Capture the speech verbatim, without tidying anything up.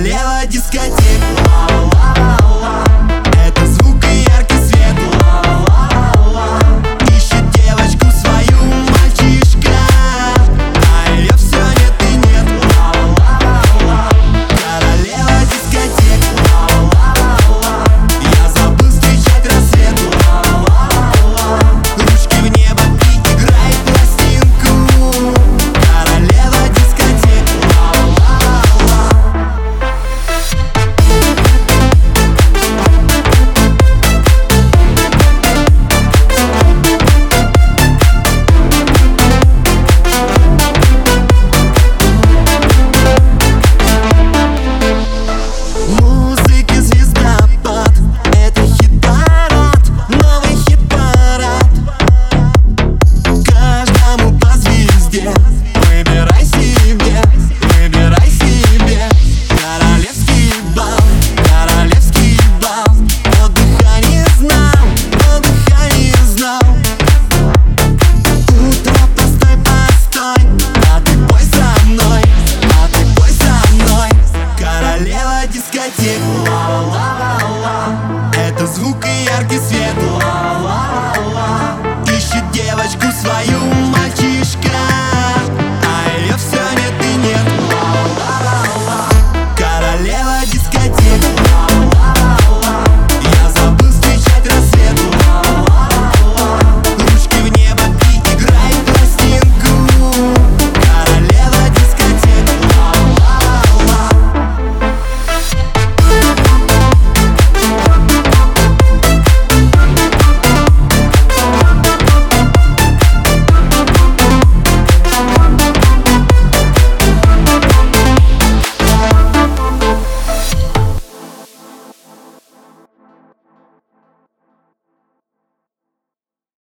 Королева дискотек. Это звук и яркий свет. Ищет девочку свою мальчишка, а ее все нет и нет. Королева дискотек. Я забыл встречать рассвет. Ручки в небо и играет пластинку. Королева дискотек. Музыки звездопад, это хит-парад, новый хит-парад. Каждому по звезде, выбирай себе, выбирай себе. Королевский бал, королевский бал. Отдыха не знал, отдыха не знал. Утро, постой, постой, а ты пой со мной, а ты пой со мной. Королева дискотек.